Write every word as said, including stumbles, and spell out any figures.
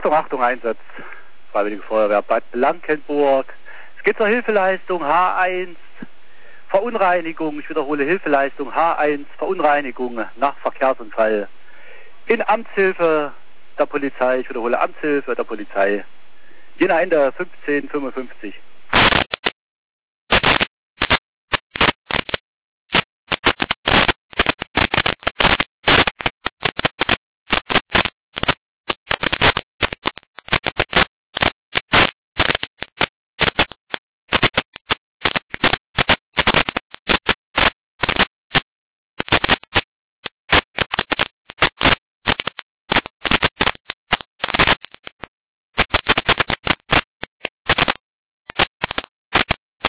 Achtung, Achtung, Einsatz. Freiwillige Feuerwehr Bad Blankenburg. Es geht zur Hilfeleistung H eins. Verunreinigung, ich wiederhole, Hilfeleistung H eins, Verunreinigung nach Verkehrsunfall. In Amtshilfe der Polizei, ich wiederhole, Amtshilfe der Polizei. Jena Ende fünfzehn fünfundfünfzig.